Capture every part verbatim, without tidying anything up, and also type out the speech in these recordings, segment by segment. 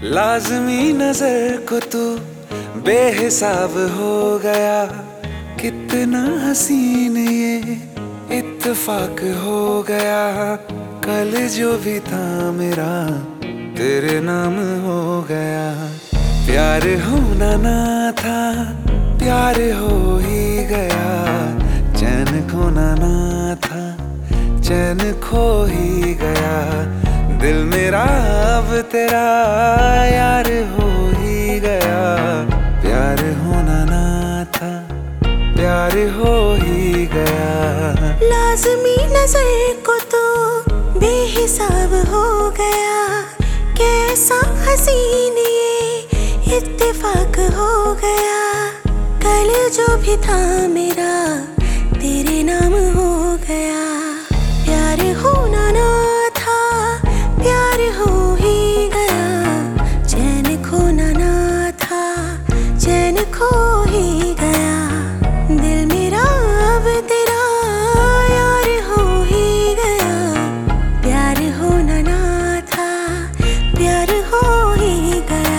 लाज़मी नजर को तू बेहिसाब हो गया। कितना हसीन ये इत्तेफाक हो गया। कल जो भी था मेरा तेरे नाम हो गया। प्यार होना ना था प्यार हो ही गया। चैन खोना ना था चैन खो ही गया। दिल मेरा अब तेरा यार हो ही गया। प्यार होना ना था प्यार हो ही गया। लाज़मी नजर को तो बेहिसाब हो गया। कैसा हसीन ये इत्तेफाक हो गया। कल जो भी था मेरा तेरे नाम हो गया। प्यार होना ना था प्यार हो ही गया। चैन खोना ना था चैन खो ही गया। दिल मेरा अब तेरा यार हो ही गया। प्यार होना ना था प्यार हो ही गया।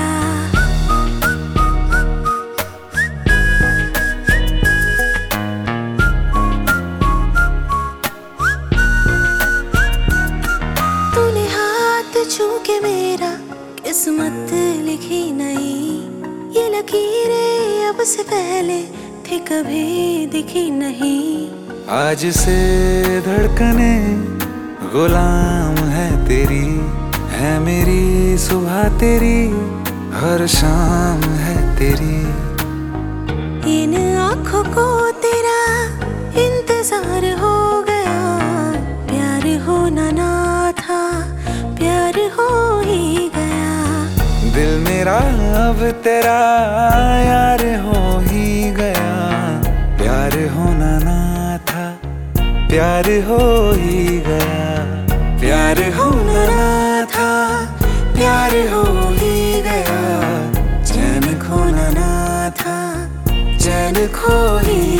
तूने हाथ छू के मेरा किस्मत लिखी नहीं। ये लकीरें अब से पहले थी कभी दिखी नहीं। आज से धड़कने गुलाम है तेरी। है मेरी सुबह तेरी हर शाम है तेरी। इन आँखों को तेरा इंतजार हो गया। प्यार होना ना था प्यार हो ही गया। दिल मेरा अब तेरा यार हो ही गया। प्यार होना ना था प्यार हो ही गया। प्यार होना ना था प्यार हो ही गया। चैन खोना ना था चैन खो ही